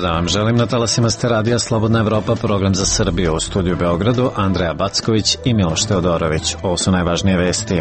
dan vam želim. Na talasima ste radija Slobodna Evropa, program za Srbiju. U studiju Beogradu Andreja Backović i Miloš Teodorović. Ovo su najvažnije vesti.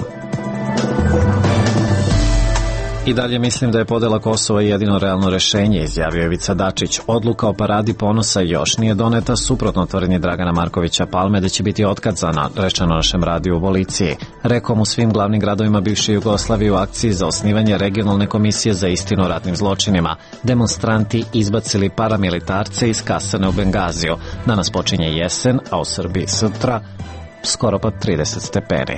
I dalje mislim da je podela Kosova jedino realno rešenje, izjavio Ivica Dačić. Odluka o paradi ponosa još nije doneta, suprotno tvrdnji Dragana Markovića Palme da će biti otkazana, rečeno našem radiju u Voliciji. Rekom u svim glavnim gradovima bivše Jugoslavije u akciji za osnivanje regionalne komisije za istinu o ratnim zločinima. Demonstranti izbacili paramilitarce iz kasarne u Bengaziju. Danas počinje jesen, a u Srbiji sutra skoro pa 30 stepeni.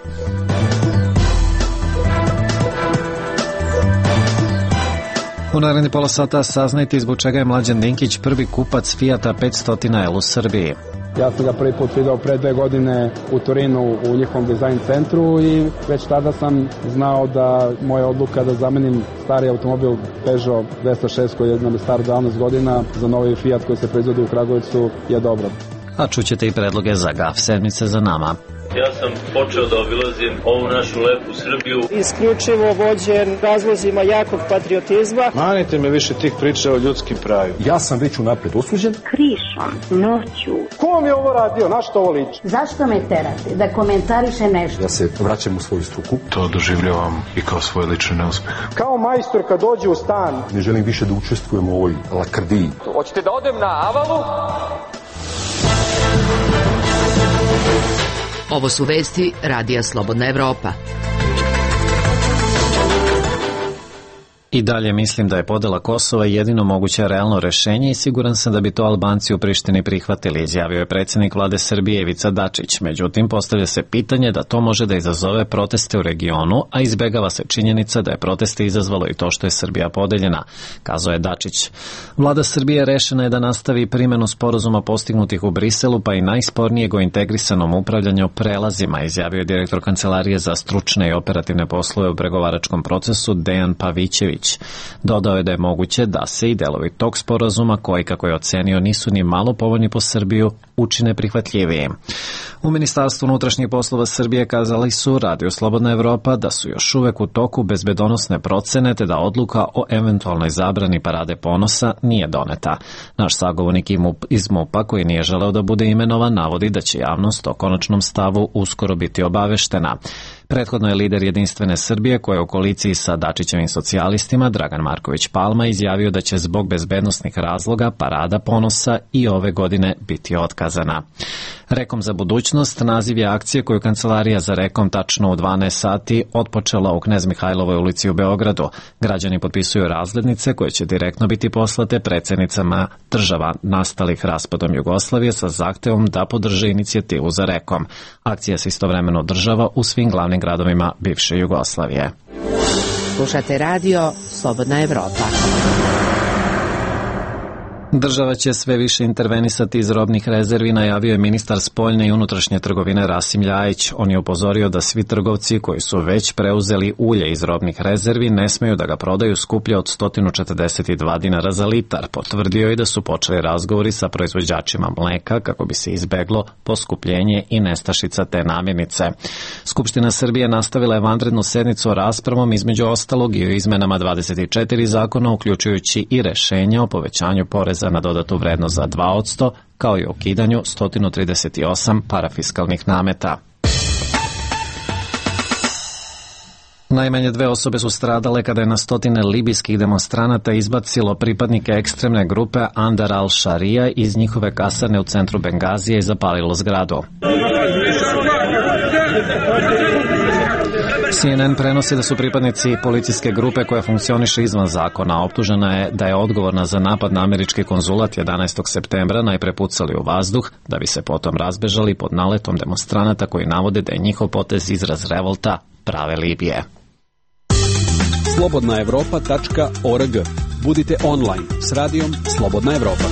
U naredni pola sata saznajte zbog čega je Mlađan Dinkić prvi kupac Fijata 500L u Srbiji. Ja sam ga prvi put video pre 2 godine u Torinu u njihovom dizajn centru i već tada sam znao da moja odluka da zamenim stari automobil Peugeot 206 koji nam je star 12 godina za novi Fiat koji se proizvodi u Kragujevcu je dobro. A čućete i predloge za GAF sedmice za nama. Ja sam počeo da obilazim ovu našu lepu Srbiju. Isključivo vođen razlozima jakog patriotizma. Manite me više tih priča o ljudskim pravima. Ja sam već unapred osuđen. Krišom, noću. Ko vam je ovo radio? Na što ovo liči? Zašto me terate da komentarišem nešto? Ja se vraćam u svoju struku. To doživljavam i kao svoj lični neuspeh. Kao majstor kad dođe u stan. Ne želim više da učestvujem u ovoj lakrdiji. Hoćete da odem na Avalu? Ovo su vesti Radija Slobodna Evropa. I dalje mislim da je podela Kosova jedino moguće realno rešenje i siguran sam da bi to Albanci u Prištini prihvatili, izjavio je predsjednik vlade Srbije Ivica Dačić. Međutim, postavlja se pitanje da to može da izazove proteste u regionu, a izbegava se činjenica da je proteste izazvalo i to što je Srbija podeljena, kazao je Dačić. Vlada Srbije rešena je da nastavi primjenu sporazuma postignutih u Briselu, pa i najspornijeg o integrisanom upravljanju prelazima, izjavio je direktor Kancelarije za stručne i operativne poslove u pregovaračkom procesu Dejan Pavićević. Dodao je da je moguće da se i delovi tog sporazuma, koji, kako je ocenio, nisu ni malo povoljni po Srbiju, učine prihvatljivije. U Ministarstvu unutrašnjih poslova Srbije kazali su Radiju Slobodna Evropa da su još uvek u toku bezbedonosne procene te da odluka o eventualnoj zabrani parade ponosa nije doneta. Naš sagovornik iz MUP-a, koji nije želeo da bude imenovan, navodi da će javnost o konačnom stavu uskoro biti obaveštena. Prethodno je lider Jedinstvene Srbije, koja je u koaliciji sa Dačićevim socijalistima, Dragan Marković Palma, izjavio da će zbog bezbednosnih razloga parada ponosa i ove godine biti otkazana. Rekom za budućnost naziv je akcije koju Kancelarija za Rekom tačno u 12 sati otpočela u Knez Mihajlovoj ulici u Beogradu. Građani potpisuju razglednice koje će direktno biti poslate predsjednicama država nastalih raspadom Jugoslavije sa zahtevom da podrže inicijativu za Rekom. Akcija se istovremeno održava u svim glavnim gradovima bivše Jugoslavije. Slušate radio Slobodna Evropa. Država će sve više intervenisati iz robnih rezervi, najavio je ministar spoljne i unutrašnje trgovine Rasim Ljajić. On je upozorio da svi trgovci koji su već preuzeli ulje iz robnih rezervi ne smeju da ga prodaju skuplje od 142 dinara za litar. Potvrdio je da su počeli razgovori sa proizvođačima mleka kako bi se izbeglo poskupljenje i nestašica te namirnice. Skupština Srbije nastavila je vanrednu sednicu o raspravom, između ostalog i o izmenama 24 zakona, uključujući i rešenja o povećanju poreza na dodatu vrednost za 2%, kao i o ukidanju 138 parafiskalnih nameta. Najmanje 2 osobe su stradale kada je na stotine libijskih demonstranata izbacilo pripadnike ekstremne grupe Andar al-Sharia iz njihove kasarne u centru Bengazije i zapalilo zgradu. CNN prenosi da su pripadnici policijske grupe koja funkcioniše izvan zakona. Optužena je da je odgovorna za napad na američki konzulat 11. septembra najpre pucali u vazduh, da bi se potom razbežali pod naletom demonstranata koji navode da je njihov potez izraz revolta prave Libije. slobodnaevropa.org. Budite online s radijom Slobodna Evropa.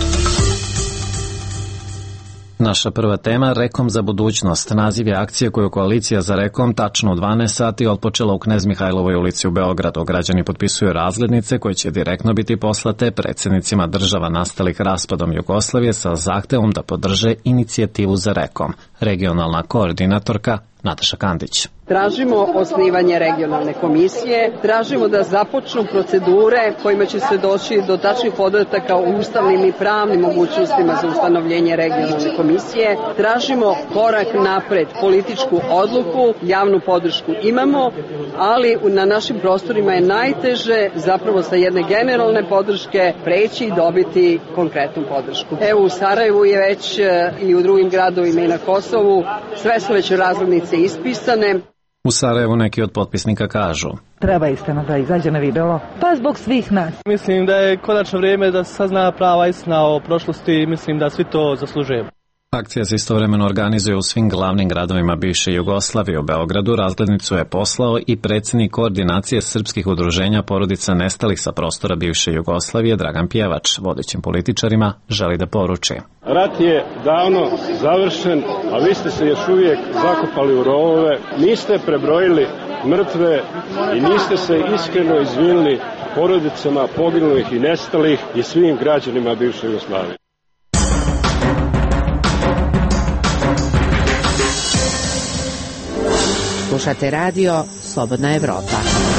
Naša prva tema, Rekom za budućnost. Naziv je akcije koju koalicija za Rekom tačno u 12 sati otpočela u Knez Mihajlovoj ulici u Beogradu. Građani potpisuju razglednice koje će direktno biti poslate predsjednicima država nastalih raspadom Jugoslavije sa zahtevom da podrže inicijativu za Rekom. Regionalna koordinatorka Nataša Kandić. Tražimo osnivanje regionalne komisije, tražimo da započnu procedure kojima će se doći do tačnih podataka o ustavnim i pravnim mogućnostima za ustanovljenje regionalne komisije. Tražimo korak napred, političku odluku, javnu podršku imamo, ali na našim prostorima je najteže zapravo sa jedne generalne podrške preći i dobiti konkretnu podršku. Evo u Sarajevu je već i u drugim gradovima i na Kosovu, sve su već razglednice ispisane. U Sarajevu neki od potpisnika kažu: treba istina da izađe na videlo, pa zbog svih nas. Mislim da je konačno vrijeme da se sazna prava istina o prošlosti i mislim da svi to zaslužujemo. Akcija se istovremeno organizuje u svim glavnim gradovima bivše Jugoslavije. U Beogradu razglednicu je poslao i predsjednik koordinacije srpskih udruženja porodica nestalih sa prostora bivše Jugoslavije Dragan Pjevač. Vodećim političarima želi da poruči: rat je davno završen, a vi ste se još uvijek zakopali u rovove, niste prebrojili mrtve i niste se iskreno izvinili porodicama poginulih i nestalih i svim građanima bivše Jugoslavije. Slušate radio Slobodna Evropa.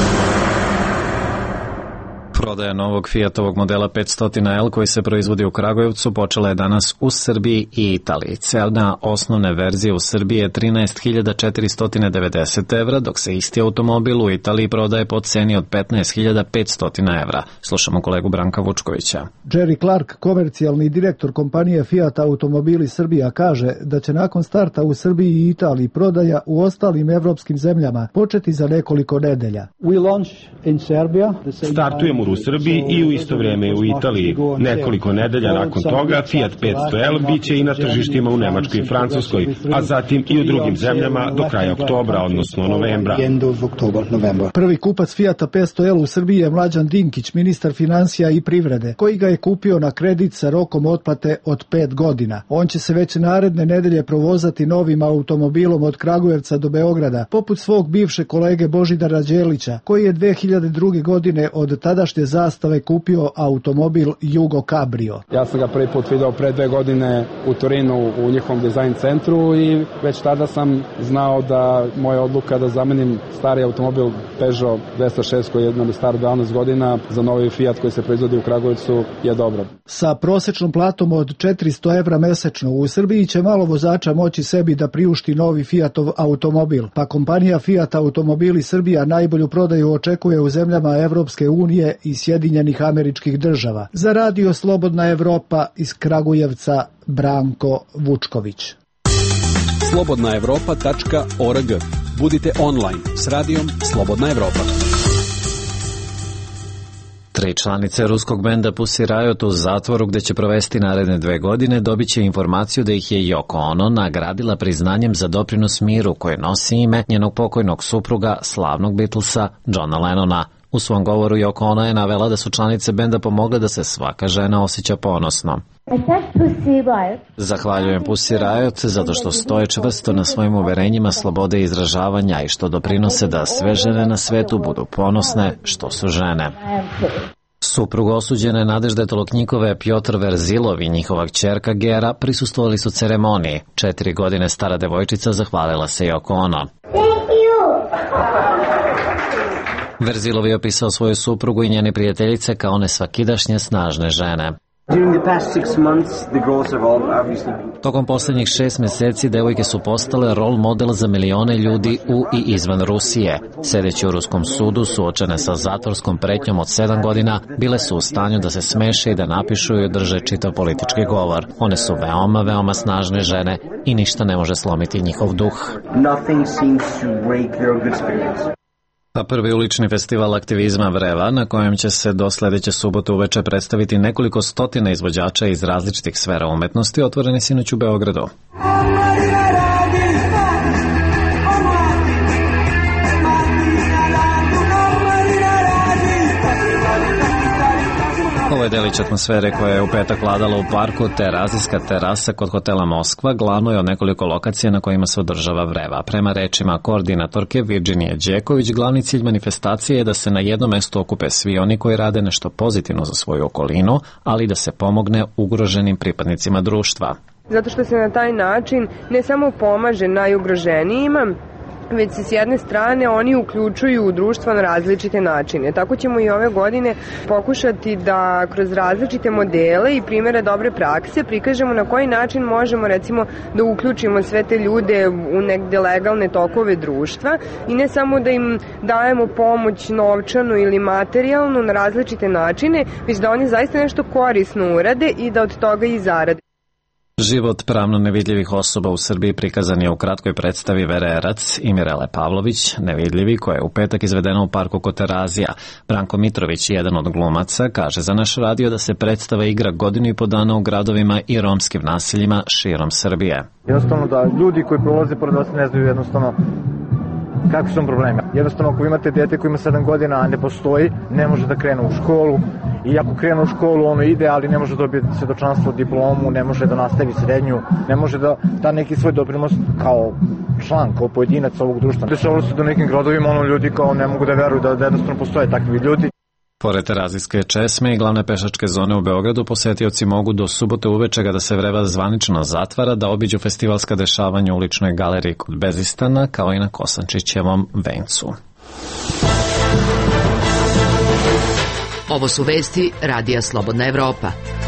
Prodaja novog Fiatovog modela 500L koji se proizvodi u Kragujevcu počela je danas u Srbiji i Italiji. Cena osnovne verzije u Srbiji je 13.490 evra, dok se isti automobil u Italiji prodaje po ceni od 15.500 evra. Slušamo kolegu Branka Vučkovića. Jerry Clark, komercijalni direktor kompanije Fiat Automobili Srbija, kaže da će nakon starta u Srbiji i Italiji prodaja u ostalim evropskim zemljama početi za nekoliko nedelja. Startujemo u Srbiji i u isto vrijeme u Italiji. Nekoliko nedelja nakon toga Fiat 500L biće i na tržištima u Nemačkoj i Francuskoj, a zatim i u drugim zemljama do kraja oktobra, odnosno novembra. Prvi kupac Fiata 500L u Srbiji je Mlađan Dinkić, ministar financija i privrede, koji ga je kupio na kredit sa rokom otplate od 5 godina. On će se već naredne nedelje provozati novim automobilom od Kragujevca do Beograda, poput svog bivšeg kolege Božidara Đelića, koji je 2002. godine od tadašnje zastave kupio automobil Jugo Cabrio. Ja sam ga prvi put video pre 2 godine u Torinu u njihovom dizajn centru i već tada sam znao da moja odluka da zamenim stari automobil Peugeot 206 koji je nam star 12 godina za novi Fiat koji se proizvodi u Kragujevcu je dobro. Sa prosječnom platom od 400 evra mesečno u Srbiji će malo vozača moći sebi da priušti novi Fiatov automobil, pa kompanija Fiat Automobili Srbija najbolju prodaju očekuje u zemljama Evropske unije i Sjedinjenih Američkih Država. Za radio Slobodna Evropa iz Kragujevca, Branko Vučković. slobodnaevropa.org. Budite online s radijom Slobodna Evropa. 3 članice ruskog benda Pussy Riot u zatvoru gde će provesti naredne 2 godine dobit će informaciju da ih je Yoko Ono nagradila priznanjem za doprinos miru koje nosi ime njenog pokojnog supruga, slavnog Beatlesa, Johna Lennona. U svom govoru Yoko Ono je navela da su članice benda pomogle da se svaka žena osjeća ponosno. Zahvaljujem Pussy Riot zato što stoje čvrsto na svojim uverenjima slobode izražavanja i što doprinose da sve žene na svetu budu ponosne što su žene. Suprug osuđene Nadežde Toloknjikove, Pjotr Verzilov i njihova kćerka Gera prisustvovali su ceremoniji. 4 godine stara devojčica zahvalila se Yoko Ono. Verzilov je opisao svoju suprugu i njene prijateljice kao nesvakidašnje snažne žene. Tokom posljednjih 6 mjeseci devojke su postale rol model za milione ljudi u i izvan Rusije. Sedeći u ruskom sudu, suočene sa zatvorskom pretnjom od 7 godina, bile su u stanju da se smeše i da napišu i održe čitav politički govor. One su veoma snažne žene i ništa ne može slomiti njihov duh. A prvi ulični festival aktivizma Vreva, na kojem će se do sljedeće subote uveče predstaviti nekoliko stotina izvođača iz različitih sfera umetnosti, otvoren je sinoć u Beogradu. Ovo je delić atmosfere koja je u petak vladala u parku Terazijska terasa kod hotela Moskva, glavno je od nekoliko lokacija na kojima se održava Vreva. Prema rečima koordinatorke Virginije Đeković, glavni cilj manifestacije je da se na jednom mestu okupe svi oni koji rade nešto pozitivno za svoju okolinu, ali da se pomogne ugroženim pripadnicima društva. Zato što se na taj način ne samo pomaže najugroženijima, već se s jedne strane oni uključuju u društvo na različite načine. Tako ćemo i ove godine pokušati da kroz različite modele i primjere dobre prakse prikažemo na koji način možemo recimo da uključimo sve te ljude u negde legalne tokove društva i ne samo da im dajemo pomoć novčanu ili materijalnu na različite načine, već da oni zaista nešto korisno urade i da od toga i zarade. Život pravno nevidljivih osoba u Srbiji prikazan je u kratkoj predstavi Vere Erac i Mirele Pavlović, Nevidljivi, koja je u petak izvedena u parku kod Terazija. Branko Mitrović, jedan od glumaca, kaže za naš radio da se predstava igra godinu i po dana u gradovima i romskim naseljima širom Srbije. Jednostavno da ljudi koji prolaze pored vas ne znaju jednostavno kakvi su problemi. Jednostavno ako imate dete koji ima 7 godina, a ne postoji, ne može da krene u školu. I ako krene u školu, ono ide, ali ne može dobiti svedočanstvo, diplomu, ne može da nastavi srednju, ne može da neki svoj doprinos kao član, kao pojedinac ovog društva. Dešavalo se da u nekim gradovima ljudi kao ne mogu da veruju da jednostavno postoje takvi ljudi. Pored Terazijske česme i glavne pešačke zone u Beogradu, posetioci mogu do subote uveče kada se vreva zvanično zatvara da obiđu festivalska dešavanja u uličnoj galeriji kod Bezistana, kao i na Kosančićevom vencu. Ovo su vesti Radija Slobodna Evropa.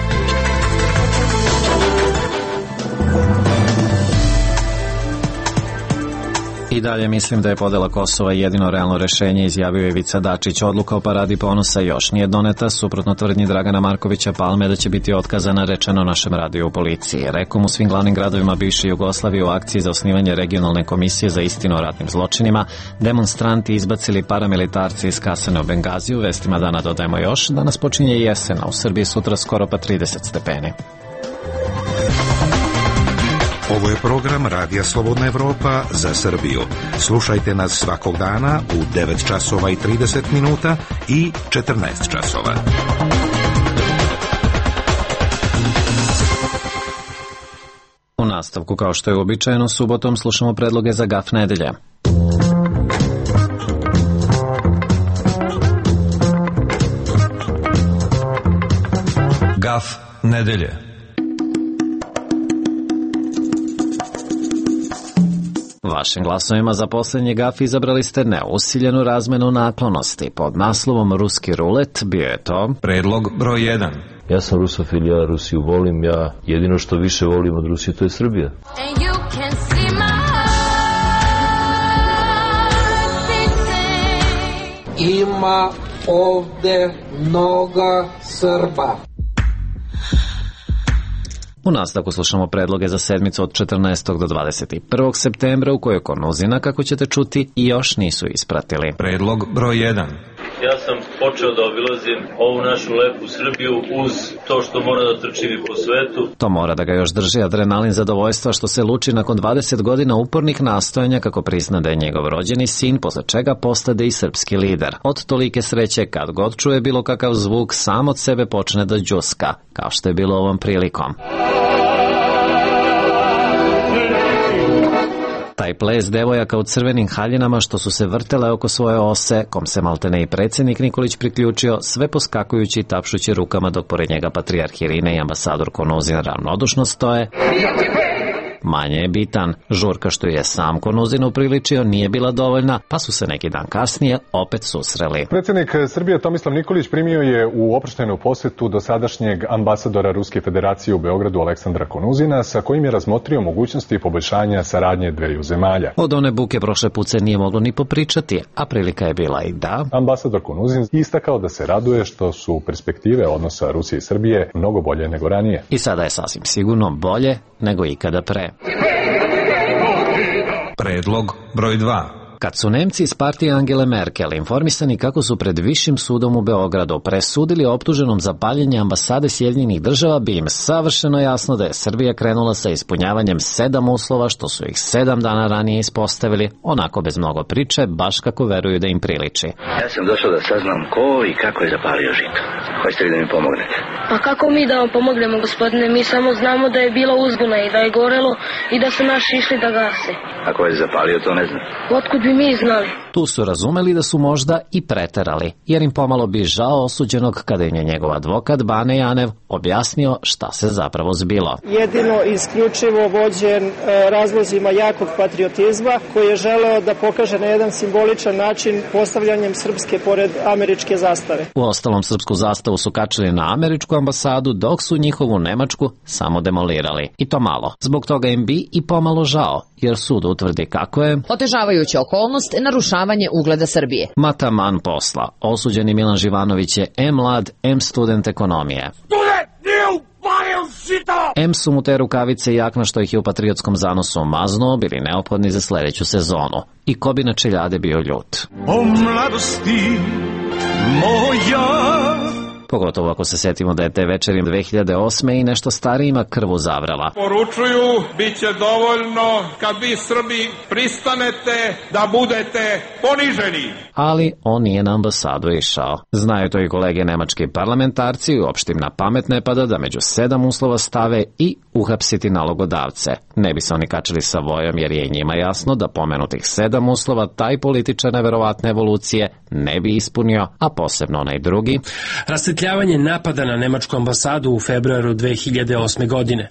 I dalje mislim da je podela Kosova jedino realno rešenje, izjavio je Ivica Dačić. Odluka o paradi ponosa još nije doneta, suprotno tvrdnji Dragana Markovića Palme da će biti otkazana, rečeno našem radiju u policiji. Rekom u svim glavnim gradovima bivše Jugoslavije u akciji za osnivanje regionalne komisije za istinu o ratnim zločinima, demonstranti izbacili paramilitarci iz kasane u Bengaziju. Vestima dana dodajemo još, danas počinje jesen, a u Srbiji sutra skoro pa 30 stepeni. Ovo je program Radija Slobodna Evropa za Srbiju. Slušajte nas svakog dana u 9 časova i 30 minuta i 14 časova. U nastavku, kao što je uobičajeno, subotom slušamo predloge za GAF nedelje. GAF nedelje. Vašim glasovima za poslednji GAF izabrali ste neusiljenu razmenu naklonosti. Pod naslovom Ruski rulet bio je to predlog broj 1. Ja sam rusofil, ja Rusiju volim, ja jedino što više volim od Rusije to je Srbija. Ima ovde mnogo Srba. U nastavku slušamo predloge za sedmicu od 14. do 21. septembra u kojoj Konuzina, kako ćete čuti, i još nisu ispratili. Predlog broj 1. Ja sam počeo da obilazim ovu našu lepu Srbiju uz to što mora da trčim i po svetu. To mora da ga još drži adrenalin zadovoljstva što se luči nakon 20 godina upornih nastojanja kako prizna da je njegov rođeni sin, posle čega postade i srpski lider. Od tolike sreće kad god čuje bilo kakav zvuk, sam od sebe počne da đuska, kao što je bilo ovom prilikom. Taj ples devojaka u crvenim haljinama što su se vrtele oko svoje ose, kom se maltene i predsjednik Nikolić priključio, sve poskakujući i tapšući rukama dok pored njega patrijarh Irine i ambasador Konuzin ravnodušno stoje. Manje je bitan, žurka što je sam Konuzin upriličio nije bila dovoljna, pa su se neki dan kasnije opet susreli. Predsjednik Srbije Tomislav Nikolić primio je u oproštajnu posjetu dosadašnjeg ambasadora Ruske federacije u Beogradu Aleksandra Konuzina, sa kojim je razmotrio mogućnosti poboljšanja saradnje dveju zemalja. Od one buke prošle put se nije moglo ni popričati, a prilika je bila i da. Ambasador Konuzin istakao da se raduje što su perspektive odnosa Rusije i Srbije mnogo bolje nego ranije. I sada je sasvim sigurno bolje nego ikada pre. Predlog broj 2. Kad su Nemci iz partije Angele Merkel informisani kako su pred Višim sudom u Beogradu presudili optuženom za paljenje ambasade Sjedinjenih Država, bi im savršeno jasno da je Srbija krenula sa ispunjavanjem 7 uslova što su ih 7 dana ranije ispostavili, onako bez mnogo priče, baš kako veruju da im priliči. Ja sam došao da saznam ko i kako je zapalio žito. Hoćete li da mi pomognete? Pa kako mi da vam pomognemo, gospodine? Mi samo znamo da je bilo uzbuna i da je gorelo i da su naši išli da gase. Ako je zapalio, to ne znam. Otkud bi mi znali? Tu su razumeli da su možda i preterali, jer im pomalo bi žao osuđenog kada im je njegov advokat Bane Janev objasnio šta se zapravo zbilo. Jedino isključivo vođen razlozima jakog patriotizma koji je želeo da pokaže na jedan simboličan način postavljanjem srpske pored američke zastave. Uostalom, srpsku zastavu su kačili na američku ambasadu, dok su njihovu nemačku samo demolirali. I to malo. Zbog toga im bi i pomalo žao, jer sud utvrdi kako je otežavajuća okolnost narušavanje ugleda Srbije. Mataman posla. Osuđeni Milan Živanović je em mlad, em student ekonomije. M su mu te rukavice i jakna što ih je u patriotskom zanosu maznuo bili neophodni za sledeću sezonu. I ko bi na čeljade bio ljut. O mladosti moja. Pogotovo ako se setimo da je te večeri 2008. i nešto starijima krvu zavrela. Poručuju, bit će dovoljno kad vi Srbi pristanete da budete poniženi. Ali on nije na ambasadu išao. Znaju to i kolege nemački parlamentarci i uopšte im na pamet ne pada da među 7 uslova stave i uhapsiti nalogodavce. Ne bi se oni kačili sa vojom jer je njima jasno da pomenutih 7 uslova taj političar neverovatne evolucije ne bi ispunio, a posebno onaj drugi. Rasvetljavanje napada na nemačku ambasadu u februaru 2008. godine.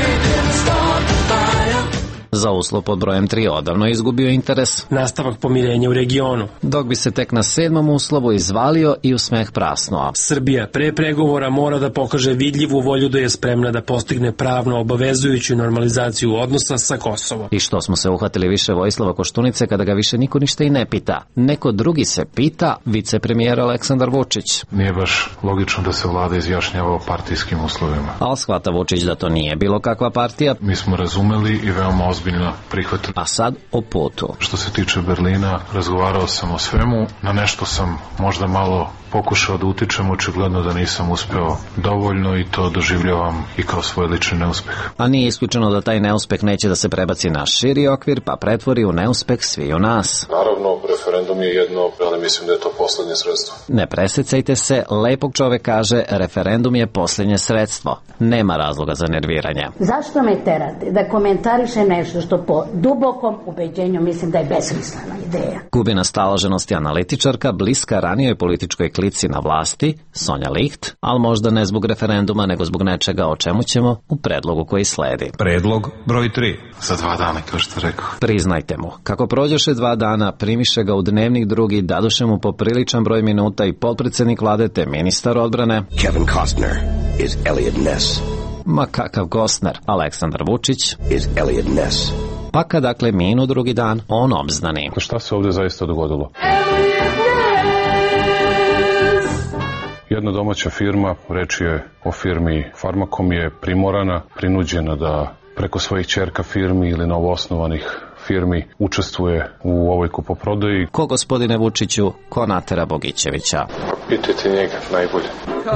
Za uslov pod brojem 3 odavno izgubio interes. Nastavak pomirenja u regionu. Dok bi se tek na 7. uslovu izvalio i u smeh prasnuo. Srbija pre pregovora mora da pokaže vidljivu volju da je spremna da postigne pravno obavezujuću normalizaciju odnosa sa Kosovom. I što smo se uhvatili više Vojislava Koštunice kada ga više niko ništa i ne pita. Neko drugi se pita, vicepremijer Aleksandar Vučić. Nije baš logično da se vlada izjašnjava o partijskim uslovima. Al shvata Vučić da to nije bilo kakva partija. Mi smo razumeli i veoma ozbiljno prihvatili. A sad o putu. Što se tiče Berlina, razgovarao sam o svemu, na nešto sam možda malo pokušao da utičem, očigledno da nisam uspeo dovoljno i to doživljavam i kao svoj lični neuspeh. A nije isključeno da taj neuspeh neće da se prebaci na širi okvir, pa pretvori u neuspeh sviju nas. Naravno, referendum je jedno, ali mislim da je to poslednje sredstvo. Ne presecajte se, lepog čovek kaže, referendum je poslednje sredstvo. Nema razloga za nerviranje. Zašto me terate da komentarišem nešto što po dubokom ubeđenju mislim da je besmislena ideja? Gubina staloženosti analitičarka, bliska ranijoj političkoj klici na vlasti, Sonja Licht, ali možda ne zbog referenduma, nego zbog nečega o čemu ćemo u predlogu koji sledi. Predlog broj 3. Za 2 dana, kao što rekao. Priznajte mu, kako prođeše 2 dana, primiše ga u dnevnik drugi, daduše mu popriličan broj minuta i potpredsednik vlade te ministar odbrane. Kevin Costner is Elliot Ness. Ma kakav Costner, Aleksandar Vučić is Elliot Ness. Pa kad dakle minu drugi dan, on obznani. Šta se ovde zaista dogodilo? Jedna domaća firma, reč je o firmi Farmakom, je primorana, prinuđena da preko svojih ćerka firmi ili novoosnovanih firmi učestvuje u ovoj kupoprodaji. Ko, gospodine Vučiću, ko natera Bogićevića? Pitajte njega najbolje.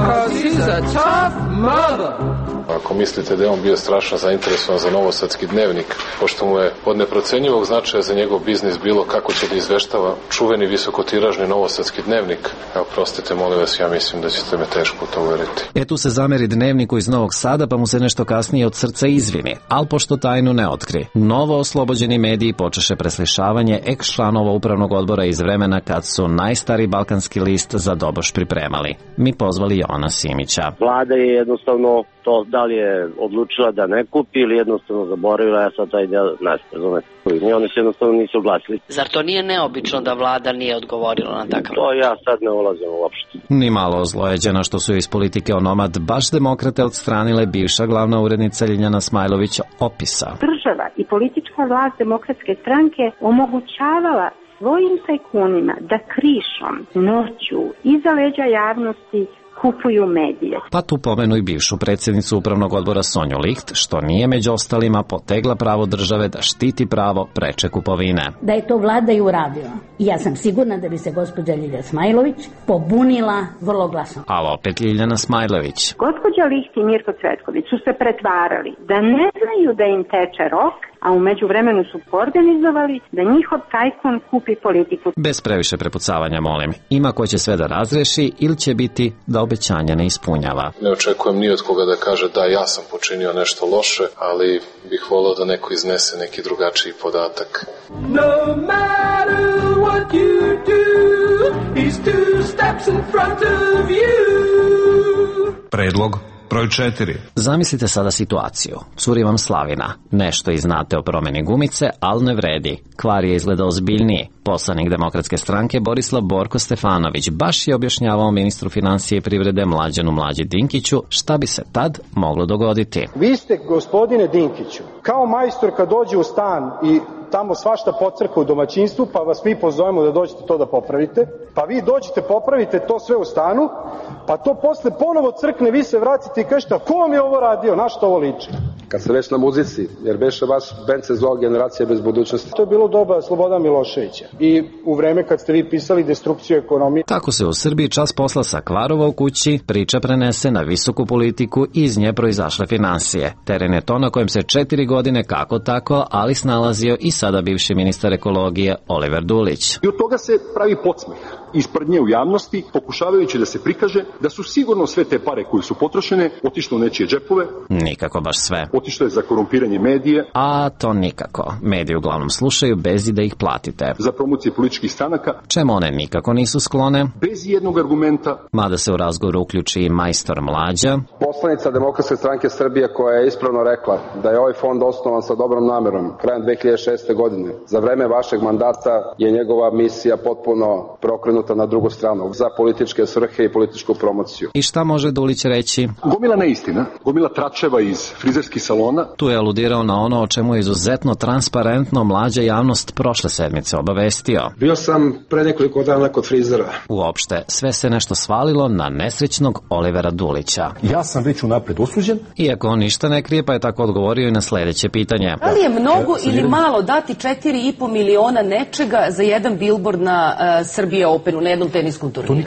Ako mislite da je on bio strašno zainteresovan za Novosadski dnevnik, pošto mu je od neprocenjivog značaja za njegov biznis bilo kako će da izveštava čuveni visokotiražni Novosadski dnevnik, evo prostite molim vas, ja mislim da ćete me teško to uveriti. Tu se zameri dnevniku iz Novog Sada, pa mu se nešto kasnije od srca izvini, al pošto tajnu ne otkri. Novo oslobođeni mediji počeše preslišavanje ex-članova upravnog odbora iz vremena kad su najstariji balkanski list za doboš pripremali. Mi pozvali Jovana Simića. Vlada je jednostavno to da li je odlučila da ne kupi ili jednostavno zaboravila, ja sad taj deo razumete. I oni se jednostavno nisu oglasili. Zar to nije neobično da vlada nije odgovorila na takav? To ja sad ne ulazim uopšte. Ni malo ozlojeđena što su iz politike onomad baš demokrate odstranile bivša glavna urednica Ljiljana Smajlović opisa. Država i politička vlast Demokratske stranke omogućavala svojim tajkunima da krišom, noću, iza leđa javnosti kupuju medije. Pa tu pomenu i bivšu predsjednicu upravnog odbora Sonju Licht, što nije među ostalima potegla pravo države da štiti pravo preče kupovine. Da je to vlada i uradila. I ja sam sigurna da bi se gospođa Ljiljana Smajlović pobunila vrlo glasno. Ali opet Ljiljana Smajlović. Gospođa Licht i Mirko Cvetković su se pretvarali da ne znaju da im teče rok a u međuvremenu su organizovali da njihov tajkun kupi politiku. Bez previše prepucavanja, molim. Ima ko će sve da razreši ili će biti da obećanja ne ispunjava. Ne očekujem ni od koga da kaže da ja sam počinio nešto loše, ali bih volao da neko iznese neki drugačiji podatak. No matter what you do, he's 2 steps in front of you. Predlog broj 4. Zamislite sada situaciju. Curi vam slavina. Nešto i znate o promeni gumice, ali ne vredi. Kvar je izgleda ozbiljniji. Poslanik Demokratske stranke Borislav Borko Stefanović baš je objašnjavao ministru financije i privrede Mlađanu Mlađi Dinkiću šta bi se tad moglo dogoditi. Vi ste, gospodine Dinkiću, kao majstor kad dođe u stan i tamo svašta pocrka u domaćinstvu, pa vas mi pozovemo da dođete to da popravite, pa vi dođete, popravite to sve u stanu, pa to posle ponovo crkne, vi se vratite i kažete, ko vam je ovo radio, na što ovo liči? Kad se već na muzici, jer beše vaš band se zvao Generacija bez budućnosti. To je bilo doba Slobodana Miloševića i u vreme kad ste vi pisali Destrukciju ekonomije. Tako se u Srbiji čas posla sa Kvarova u kući, priča prenese na visoku politiku i iz nje proizašle finansije. Teren je to na kojem se 4 godine kako tako, ali snalazio i sada bivši ministar ekologije Oliver Dulić. I od toga se pravi podsmeh ispred nje u javnosti, pokušavajući da se prikaže da su sigurno sve te pare koje su potrošene otišle u nečije džepove. Nikako baš sve. Otišlo je za korumpiranje medije. A to nikako. Mediji uglavnom slušaju bez i da ih platite. Za promocije političkih stranaka. Čemu one nikako nisu sklone. Bez jednog argumenta. Mada se u razgovoru uključi i majstor Mlađa. Poslanica Demokratske stranke Srbije koja je ispravno rekla da je ovaj fond osnovan sa dobrom namerom krajem 2006. godine. Za vreme vašeg mandata je njegova misija potpuno preokrenuta na drugu stranu, za političke svrhe i političku promociju. I šta može Dulić reći? Gomila neistina, gomila tračeva iz frizerskih salona. Tu je aludirao na ono o čemu je izuzetno transparentno Mlađa javnost prošle sedmice obavestio. Bio sam pre nekoliko dana kod frizera. Uopšte, sve se nešto svalilo na nesrećnog Olivera Dulića. Ja sam već unapred osuđen. Iako on ništa ne krije, pa je tako odgovorio i na sledeće pitanje. Da li je mnogo ili malo dati 4,5 miliona nečega za jedan billboard na Srbija Openu, na jednom teniskom turniru?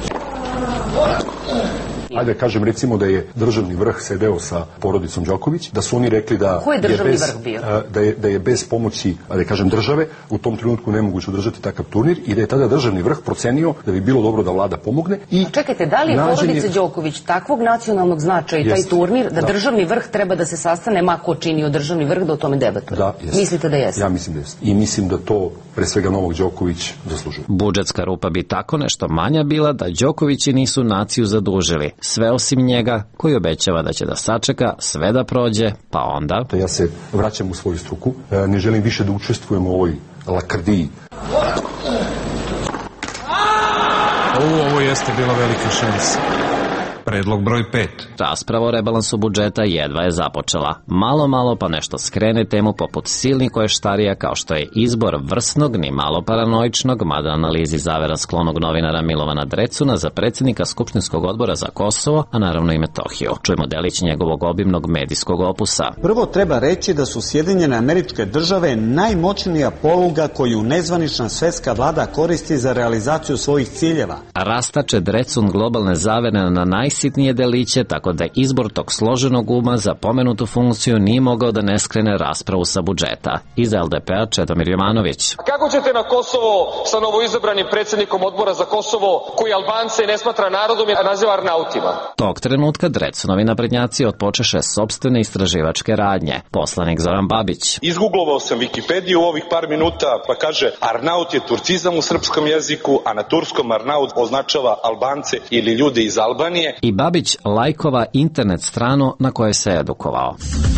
Ajde kažem recimo da je državni vrh sedeo sa porodicom Đoković, da su oni rekli da ko je državni vrh bio? Da je bez pomoći, da kažem države, u tom trenutku nemoguće održati takav turnir i da je tada državni vrh procenio da bi bilo dobro da vlada pomogne. I čekajte, da li je porodica Đoković takvog nacionalnog značaja i taj turnir da državni vrh treba da se sastane, ma ko činio državni vrh, da o tome debatuje? Da, jeste. Mislite da jeste? Ja mislim da jeste. I mislim da to pre svega Novak Đoković zaslužuje. Budžetska rupa bi tako nešto manja bila da Đokovići nisu naciju zadužili. Sve osim njega, koji obećava da će da sačeka sve da prođe, pa onda... Ja se vraćam u svoju struku, ne želim više da učestvujem u ovoj lakrdiji. Ovo jeste bila velika šansa. Predlog broj 5. Rasprava o rebalansu budžeta jedva je započela. Malo pa nešto skrene temu poput silnih koještarija kao što je izbor vrsnog, ni malo paranoičnog, mada analizi zavera sklonog novinara Milovana Drecuna za predsjednika Skupštinskog odbora za Kosovo, a naravno i Metohiju. Čujemo delić njegovog obimnog medijskog opusa. Prvo treba reći da su Sjedinjene Američke Države najmoćnija poluga koju nezvanična svetska vlada koristi za realizaciju svojih ciljeva. Rastače Drecun globalne zavere na najsitnije deliće, tako da izbor tog složenog uma za pomenutu funkciju nije mogao da ne skrene raspravu sa budžeta. Iz LDP-a Čedomir Jovanović. Kako ćete na Kosovo sa novoizabranim predsjednikom odbora za Kosovo, koji Albance ne smatra narodom i naziva Arnautima? Tog trenutka Drecunovi naprednjaci otpočeše sopstvene istraživačke radnje. Poslanik Zoran Babić. Izgooglovao sam Wikipediju u ovih par minuta, pa kaže Arnaut je turcizam u srpskom jeziku, a na turskom Arnaut označava Albance ili ljude iz Albanije. I Babić lajkova internet stranu na kojoj se edukovao.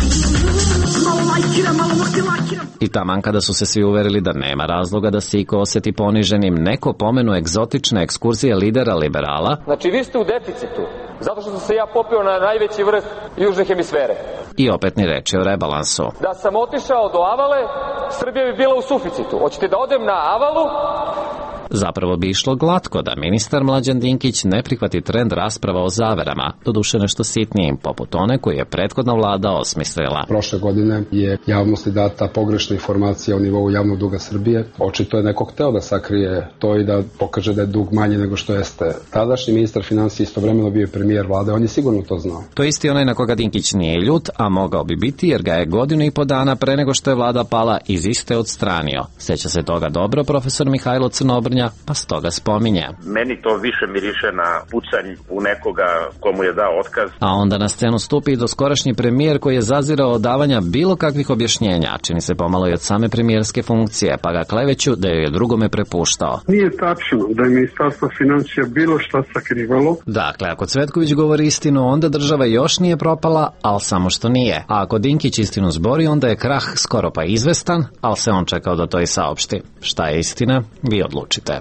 I taman kada su se svi uverili da nema razloga da se iko osjeti poniženim, neko pomenu egzotične ekskurzije lidera liberala. Znači vi ste u deficitu, zato što sam se ja popeo na najveći vrh južne hemisfere. I opet ni reči o rebalansu. Da sam otišao do Avale, Srbija bi bila u suficitu. Hoćete da odem na Avalu Zapravo bi išlo glatko da ministar Mlađan Dinkić ne prihvati trend rasprava o zaverama, doduše nešto sitnijim, poput one koju je prethodna vlada osmislila. Prošle godine je javnosti data pogrešna informacija o nivou javnog duga Srbije. Očito je neko hteo da sakrije to i da pokaže da je dug manji nego što jeste. Tadašnji ministar finansija istovremeno bio je premijer vlade, on je sigurno to znao. To je isti onaj na koga Dinkić nije ljut, a mogao bi biti jer ga je 1,5 dana pre nego što je vlada pala iz iste odstranio. Seća se toga dobro profesor Mihajlo Crnobrnja, pa stoga spominje. Meni to više miriše na pucanj u nekoga komu je dao otkaz. A onda na scenu stupi i doskorašnji premijer koji je zazirao od davanja bilo kakvih objašnjenja, čini se pomalo i od same premijerske funkcije, pa ga kleveću da joj je drugome prepuštao. Nije tačno da je ministarstvo financija bilo šta sakrivalo. Dakle, ako Cvetković govori istinu, onda država još nije propala, ali samo što nije. A ako Dinkić istinu zbori, onda je krah skoro pa izvestan, ali se on čekao da to i saopšti. Šta je istina? Vi odlučite.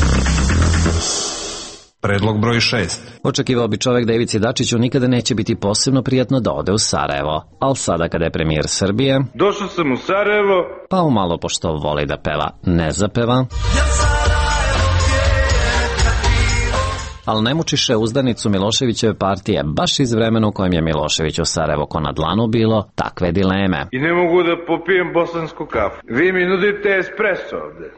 Predlog broj 6. Očekivao bi čovek da Ivici Dačiću nikada neće biti posebno prijatno da ode u Sarajevo. Ali sada kada je premijer Srbije... Došao sam u Sarajevo... Pa umalo pošto voli da peva, ne zapeva... Ali ne mučiše uzdanicu Miloševićeve partije, baš iz vremena u kojem je Milošević u Sarajevo ko na dlanu bilo takve dileme. I ne mogu da popijem bosansku kafu. Vi mi nudite espresso ovde.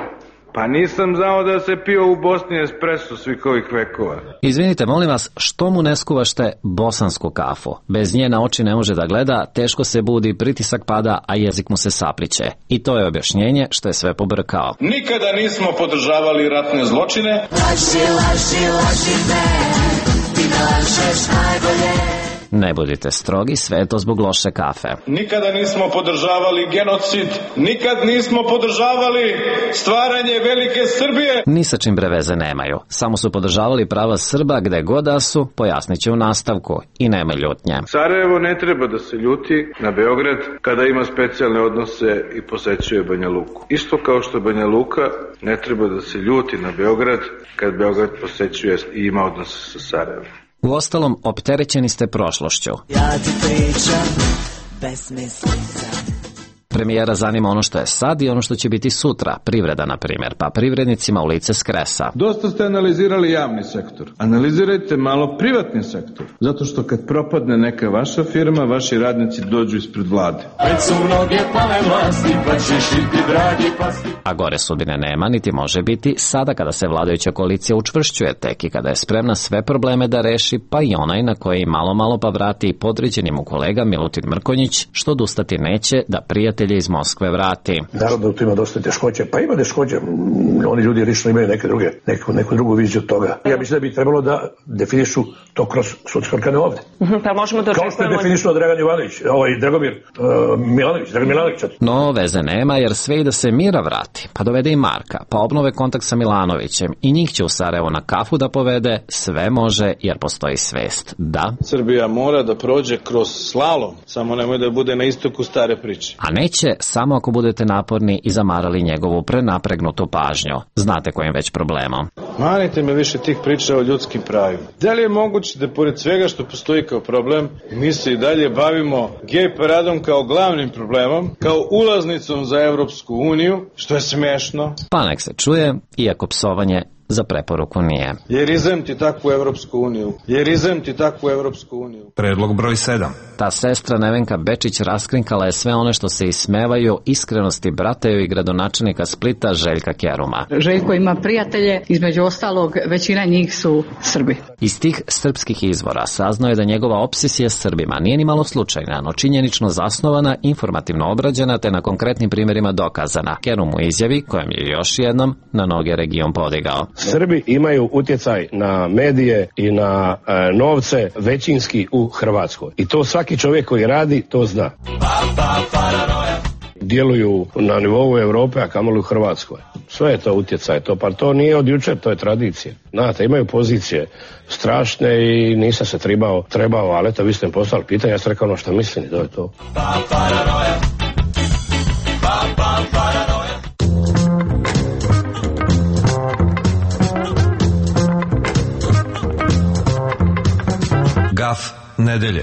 Pa nisam znao da se pio u Bosni espresso svih ovih vekova. Izvinite, molim vas, što mu ne skuvašte bosansku kafu? Bez nje na oči ne može da gleda, teško se budi, pritisak pada, a jezik mu se sapliće. I to je objašnjenje što je sve pobrkao. Nikada nismo podržavali ratne zločine. Laži, laži, laži me, ti me lažeš najbolje. Ne budite strogi, sve je to zbog loše kafe. Nikada nismo podržavali genocid, nikad nismo podržavali stvaranje velike Srbije. Ni sa čim bre veze nemaju. Samo su podržavali prava Srba gde god da su, pojasnit će u nastavku. I nema ljutnje. Sarajevo ne treba da se ljuti na Beograd kada ima specijalne odnose i posećuje Banja Luku. Isto kao što Banja Luka ne treba da se ljuti na Beograd kad Beograd posećuje i ima odnose sa Sarajevom. Uostalom, opterećeni ste prošlošću. Ja ti pričam besmislica. Premijera zanima ono što je sad i ono što će biti sutra, privreda na primjer, pa privrednicima u lice skresa. Dosta ste analizirali javni sektor. Analizirajte malo privatni sektor. Zato što kad propadne neka vaša firma, vaši radnici dođu ispred vlade. Već su mnoge pale vlasti, pa ćeš i ti dragi pasti. A gore sudbine nema, niti može biti, sada kada se vladajuća koalicija učvršćuje tek i kada je spremna sve probleme da reši, pa i onaj na koji malo pa vrati podređeni mu kolega Milutin Mrkonjić, što odustati neće da prijatelji iz Moskve vrati. Naravno da tu ima dosta teškoće, pa ima teškoće, oni ljudi lično imaju neku drugu viziju od toga. Ja mislim da bi trebalo da definišu to kroz sudske organe ovde. Pa možemo da kao što je definišuo Dragan Jovanović, Dragan Milanović. No, veze nema jer sve i da se Mira vrati, pa dovede i Marka, pa obnove kontakt sa Milanovićem i njih će u Sarajevo na kafu da povede, sve može jer postoji svest da Srbija mora da prođe kroz slalom, samo nemoj da bude na istoku stare priče. A neće samo ako budete naporni i zamarali njegovu prenapregnutu pažnju. Znate kojim već problemom. Manite me više tih priča o ljudskim pravima. Da li je moguće da pored svega što postoji kao problem, mi se i dalje bavimo gej paradom kao glavnim problemom, kao ulaznicom za Evropsku uniju, što je smešno? Pa nek se čuje, iako psovanje za preporuku nije. Jerizem ti takvu Evropsku uniju. Jerizem ti takvu Evropsku uniju. Predlog broj 7. Ta sestra Nevenka Bečić raskrinkala je sve one što se ismevaju iskrenosti brataju i gradonačelnika Splita Željka Keruma. Željko ima prijatelje, između ostalog većina njih su Srbi. Iz tih srpskih izvora saznao je da njegova obsesija s Srbima nije ni malo slučajna, no činjenično zasnovana, informativno obrađena te na konkretnim primjerima dokazana. Kerum u izjavi, kojem je još jednom na noge region podigao. Srbi imaju utjecaj na medije i na novce većinski u Hrvatskoj. I to svaki čovjek koji radi to zna. Djeluju na nivou Europe, a kamoli u Hrvatskoj. Sve je to utjecaj, pa to nije od jučer, to je tradicija. Znate, imaju pozicije strašne i nisam se trebao, ali eto, vi ste mi poslali pitanje, ja sam rekao ono što mislim i to je to. Gaf nedelje.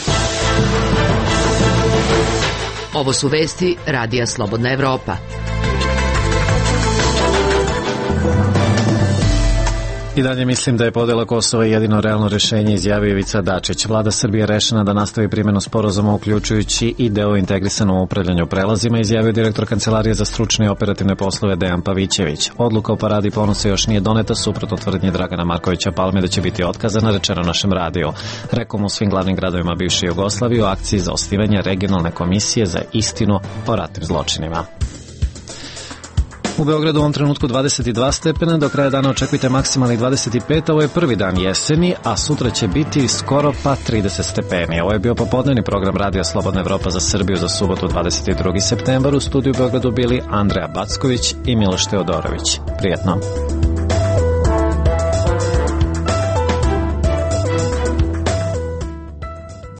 Ovo su vesti Radija Slobodna Evropa. I dalje mislim da je podela Kosova jedino realno rešenje, izjavio Ivica Dačić. Vlada Srbije je rešena da nastavi primjenu sporazuma, uključujući i deo integrisanom upravljanju prelazima, izjavio direktor Kancelarije za stručne i operativne poslove Dejan Pavićević. Odluka o paradi ponosa još nije doneta, suprotno tvrdnji Dragana Markovića Palme da će biti otkazana, rečeno našem radiju. Rekom u svim glavnim gradovima bivše Jugoslavije o akciji za osnivanje regionalne komisije za istinu o ratnim zločinima. U Beogradu u ovom trenutku 22 stepena, do kraja dana očekujte maksimalnih 25, ovo je prvi dan jeseni, a sutra će biti skoro pa 30 stepeni. Ovo je bio popodnevni program Radija Slobodna Evropa za Srbiju za subotu 22. septembar. U studiju u Beogradu bili Andreja Backović i Miloš Teodorović. Prijetno.